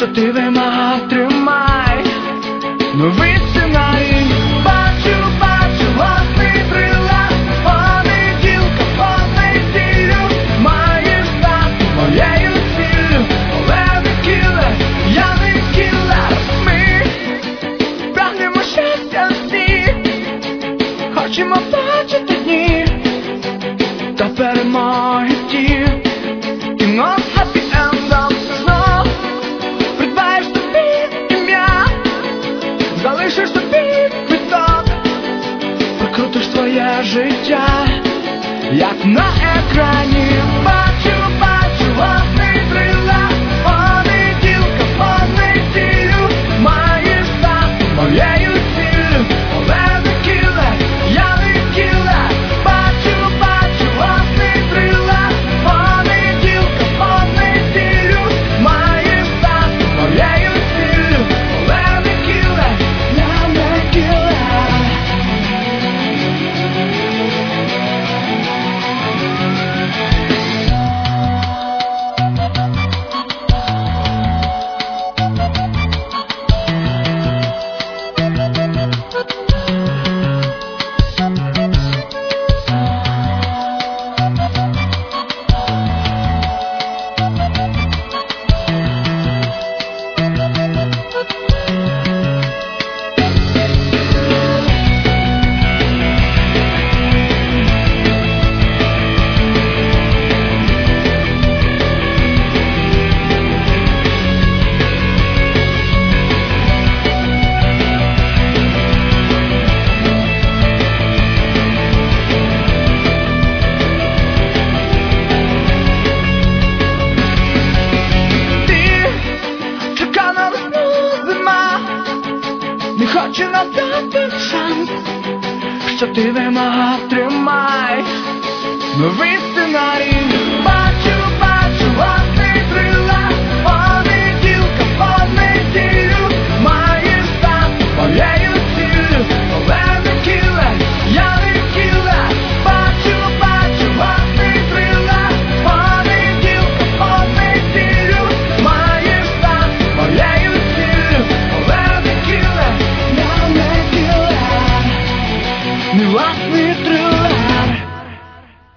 що ти вимагав, тримай новий сценарій. Бачу, власний трилер, понеділка, понеділю маєш стати моєю ціллю. Але не кілер, я не кілер. Ми прагнемо щастя всі, хочемо бачити дні та перемоги ті. Кіно з хеппі-ендом знов придбаєш тобі ім'я, залишиш тобі квиток, прокрутиш своє життя, як на екрані. Бачу, власний трилер, понеділка, понеділю маєш стати моєю ціллю. Але не кілер, я не кілер. Бачу, власний трилер, понеділка, понеділю маєш стати моєю ціллю. Але не кілер, я не кілер. Не хочу надати шанс, що ти вимагав, тримай новий сценарій. Бачу, власний трилер, понеділка, понеділю маєш стати моєю ціллю. Але не кілер, я не кілер. Бачу, власний трилер, понеділка, понеділю маєш стати моєю ціллю. Але не кілер, не власний трилер.